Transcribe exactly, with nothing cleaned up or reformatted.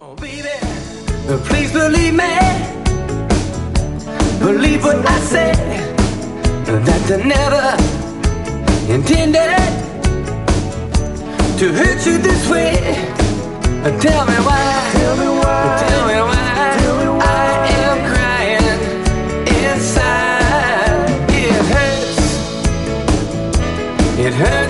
Oh, baby, please believe me. Believe what I say. That I never intended to hurt you this way. Tell me why. Tell me why. Tell me why. Tell me why. I am crying inside. It hurts. It hurts.